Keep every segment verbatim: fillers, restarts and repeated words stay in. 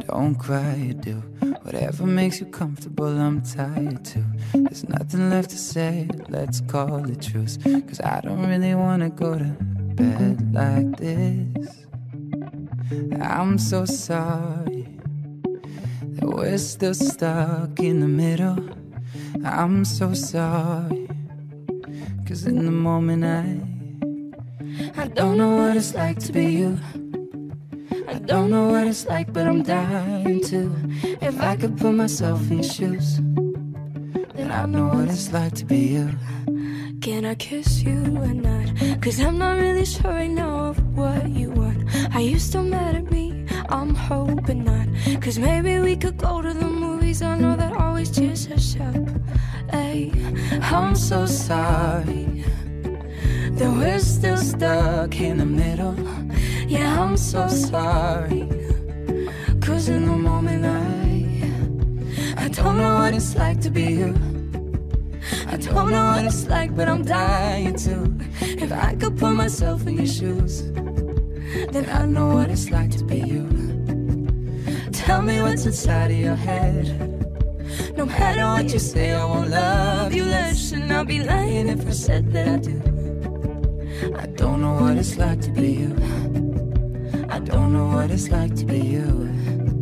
Don't cry, you do whatever makes you comfortable. I'm tired too. There's nothing left to say, let's call it truce. Cause I don't really wanna go to bed like this. I'm so sorry that we're still stuck in the middle. I'm so sorry, cause in the moment I I don't know what it's like to be you. I don't know what it's like, but I'm dying to. If I could put myself in your shoes, then I know what it's like to be you. Can I kiss you or not? Cause I'm not really sure right now of what you want. Are you still mad at me? I'm hoping not. Cause maybe we could go to the movies. I know that always cheers us up. Ay, I'm so sorry that we're still stuck in the middle. Yeah, I'm so sorry, cause in the moment I I don't know what it's like to be you. I don't know what it's like, but I'm dying to. If I could put myself in your shoes, then I know what it's like to be you. Tell me what's inside of your head. No matter what you say, I won't love you less. And I'll be lying if I said that I do. I don't know what it's like to be you. I don't know what it's like to be you.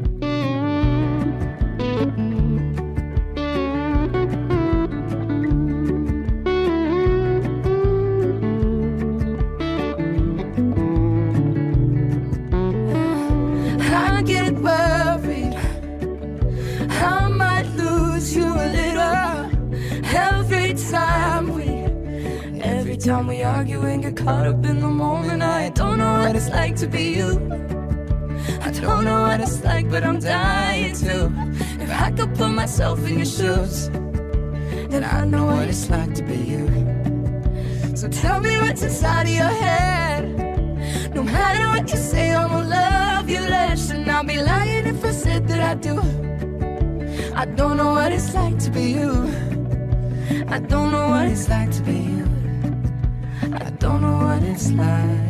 I get worried I might lose you a little every time we Every time we argue and get caught up in the moment. I don't know what it's like to be you. I don't know what it's like, but I'm dying to. If I could put myself in your shoes, then I know what it's like to be you. So tell me what's inside of your head. No matter what you say, I won't love you less. And I'll be lying if I said that I do. I don't know what it's like to be you. I don't know what it's like to be you. I don't know what it's like.